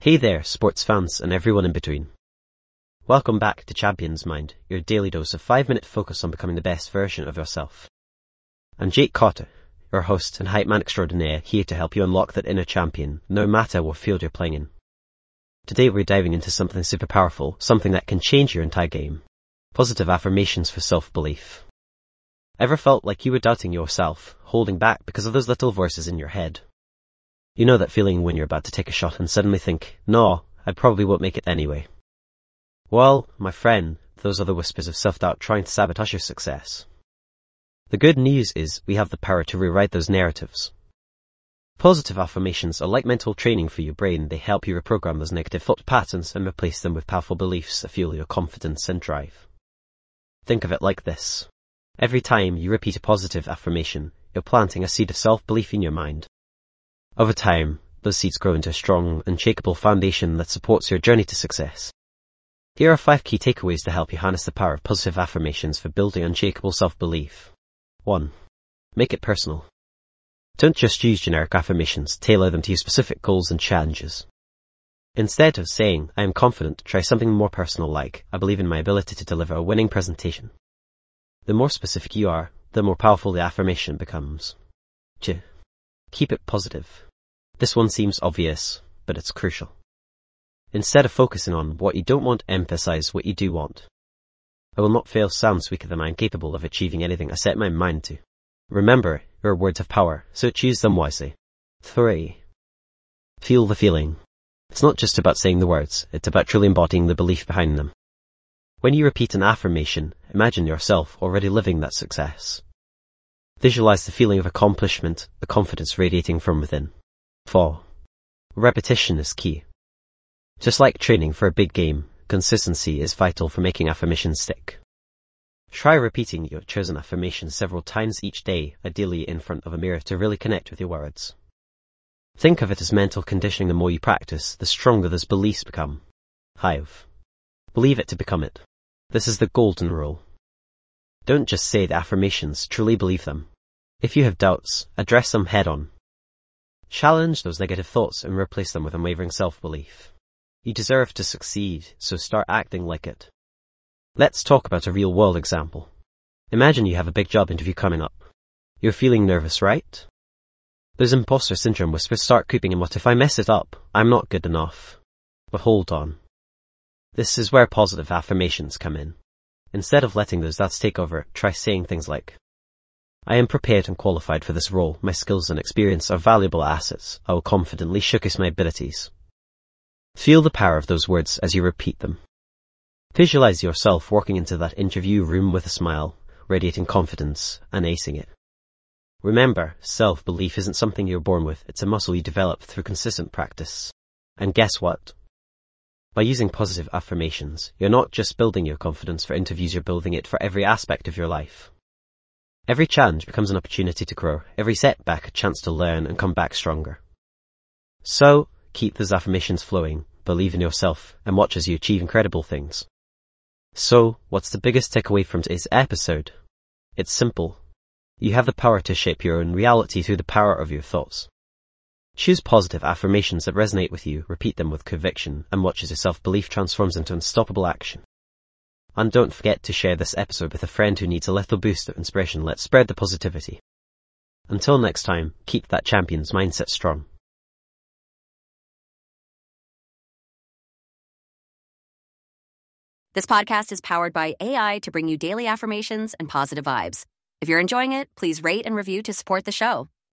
Hey there, sports fans and everyone in between. Welcome back to Champions Mind, your daily dose of 5-minute focus on becoming the best version of yourself. I'm Jake Cotter, your host and hype man extraordinaire, here to help you unlock that inner champion, no matter what field you're playing in. Today we're diving into something super powerful, something that can change your entire game. Positive affirmations for self-belief. Ever felt like you were doubting yourself, holding back because of those little voices in your head? You know that feeling when you're about to take a shot and suddenly think, no, I probably won't make it anyway. Well, my friend, those are the whispers of self-doubt trying to sabotage your success. The good news is we have the power to rewrite those narratives. Positive affirmations are like mental training for your brain. They help you reprogram those negative thought patterns and replace them with powerful beliefs that fuel your confidence and drive. Think of it like this. Every time you repeat a positive affirmation, you're planting a seed of self-belief in your mind. Over time, those seeds grow into a strong, unshakable foundation that supports your journey to success. Here are 5 key takeaways to help you harness the power of positive affirmations for building unshakable self-belief. 1. Make it personal. Don't just use generic affirmations, tailor them to your specific goals and challenges. Instead of saying, I am confident, try something more personal like, I believe in my ability to deliver a winning presentation. The more specific you are, the more powerful the affirmation becomes. 2. Keep it positive. This one seems obvious, but it's crucial. Instead of focusing on what you don't want, emphasize what you do want. I will not fail sounds weaker than I am capable of achieving anything I set my mind to. Remember, your words have power, so choose them wisely. 3. Feel the feeling. It's not just about saying the words, it's about truly embodying the belief behind them. When you repeat an affirmation, imagine yourself already living that success. Visualize the feeling of accomplishment, the confidence radiating from within. 4. Repetition is key. Just like training for a big game, consistency is vital for making affirmations stick. Try repeating your chosen affirmation several times each day, ideally in front of a mirror to really connect with your words. Think of it as mental conditioning. The more you practice, the stronger those beliefs become. 5. Believe it to become it. This is the golden rule. Don't just say the affirmations, truly believe them. If you have doubts, address them head on. Challenge those negative thoughts and replace them with unwavering self-belief. You deserve to succeed, so start acting like it. Let's talk about a real-world example. Imagine you have a big job interview coming up. You're feeling nervous, right? Those imposter syndrome whispers start creeping in. What if I mess it up? I'm not good enough. But hold on. This is where positive affirmations come in. Instead of letting those doubts take over, try saying things like, I am prepared and qualified for this role. My skills and experience are valuable assets. I will confidently showcase my abilities. Feel the power of those words as you repeat them. Visualize yourself walking into that interview room with a smile, radiating confidence and acing it. Remember, self-belief isn't something you're born with. It's a muscle you develop through consistent practice. And guess what? By using positive affirmations, you're not just building your confidence for interviews, you're building it for every aspect of your life. Every challenge becomes an opportunity to grow, every setback a chance to learn and come back stronger. So, keep those affirmations flowing, believe in yourself, and watch as you achieve incredible things. So, what's the biggest takeaway from today's episode? It's simple. You have the power to shape your own reality through the power of your thoughts. Choose positive affirmations that resonate with you, repeat them with conviction, and watch as your self-belief transforms into unstoppable action. And don't forget to share this episode with a friend who needs a little boost of inspiration. Let's spread the positivity. Until next time, keep that champion's mindset strong. This podcast is powered by AI to bring you daily affirmations and positive vibes. If you're enjoying it, please rate and review to support the show.